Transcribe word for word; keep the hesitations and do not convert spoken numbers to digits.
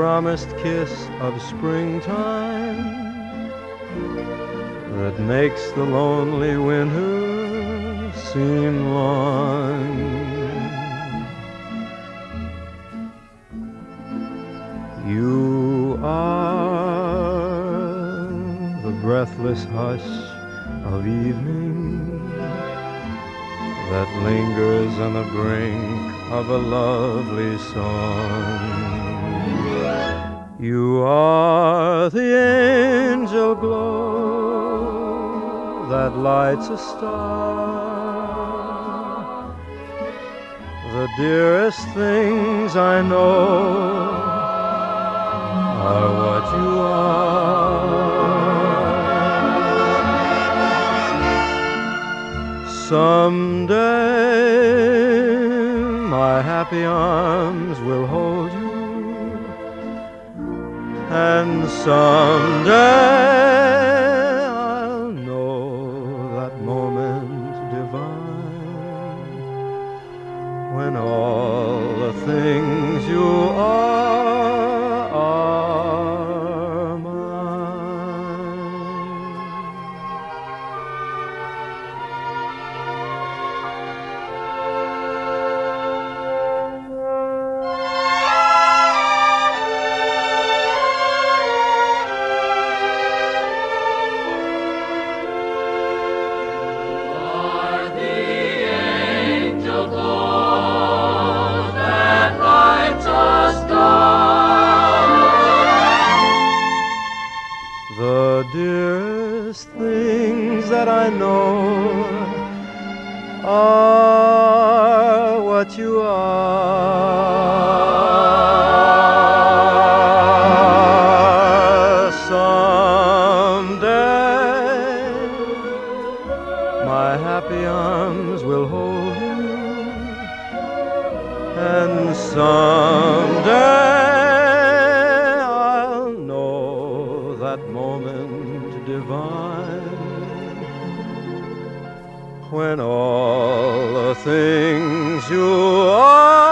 promised kiss of springtime that makes the lonely winter seem long. You are the breathless hush of evening that lingers on the brink of a lovely song. You are the angel glow that lights a star. The dearest things I know are what you are. Someday my happy arms will hold you, and someday I'll know that moment divine when all the things you are are mine. The dearest things that I know are what you are. Someday my happy arms will hold you, and someday that moment divine when all the things you are